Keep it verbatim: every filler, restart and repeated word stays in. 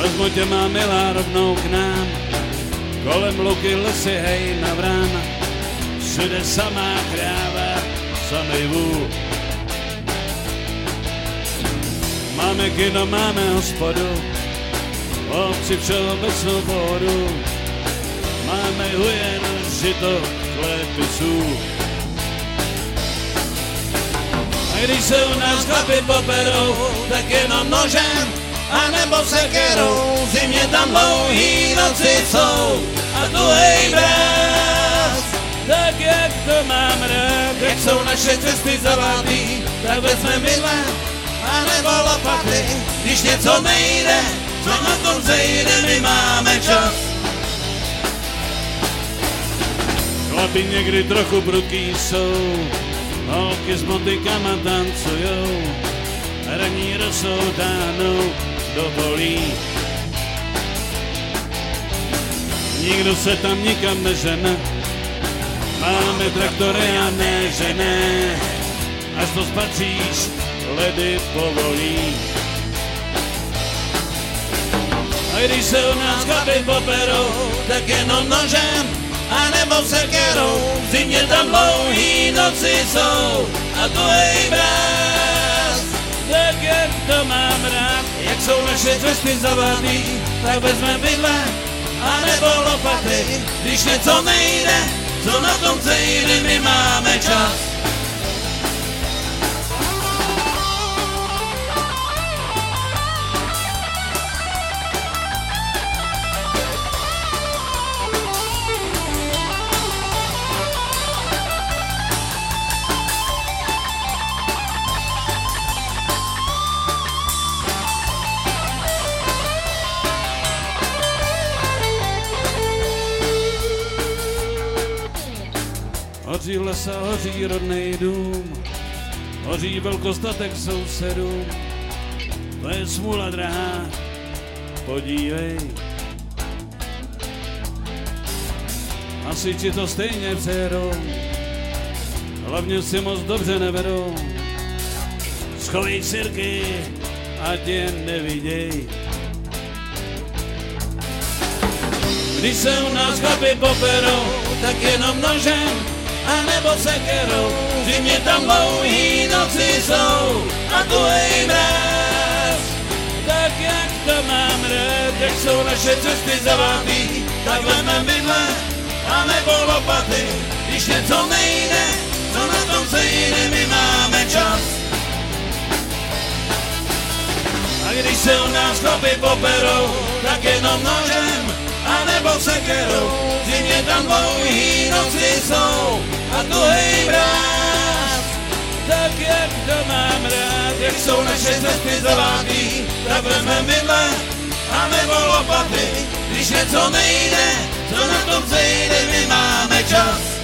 Vezmu tě, má milá, rovnou k nám, kolem luky, lesy, hej, na vrán, všude samá kráva, samej vůl. Máme kino, máme hospodu, obci všeobecnou pohodu, máme hujen, žito, chléb i sůl. A když se u nás chlapi poperou, tak jenom nožem, anebo sekerou, v zimě tam dlouhý noci jsou a tuhej mráz. Tak jak to mám rád, jak jsou naše cesty zavatý, tak vezmeme vidle, anebo lopaty, když něco nejde, co na tom zejde, my máme čas. Chlapi někdy trochu prudký jsou, holky s motykama tancujou, hraní rosou táhnou do polí. Nikdo se tam nikam nežene, máme traktory a ne žene, až to spatříš, ledy povolí. A když se u nás chlapi poperou, tak jenom nožem, anebo sekerou, v zimě tam dlouhý noci jsou a tuhej mráz. Tak jak to mám rád, jak jsou naše cesty zavatý, tak vezmeme vidle, anebo lopaty, když něco nejde, co na tom zejde, my máme čas. Hoří lesa, hoří rodnej dům, hoří velkostatek sousedům, to je smůla drahá, podívej. Asi ti to stejně přejedou, hlavně si moc dobře nevedou, schovej sirky, ať je neviděj. Když se u nás chlapi poperou, tak jenom nožem, anebo sekerou, v zimě tam dlouhý noci jsou a tuhej mráz. Tak jak to mám rád, jak jsou naše cesty zavatý, tak vezmeme vidle, anebo lopaty, když něco nejde, co na tom sejde, my máme čas. A když se u nás chlapi poperou, tak jenom nožem, anebo sekerou, v zimě tam dlouhý noci jsou a tuhej mráz. Tak jak to mám rád, jak jsou naše cesty zavatý, tak vezmeme vidle, anebo lopaty, když něco nejde, co na tom zejde, my máme čas.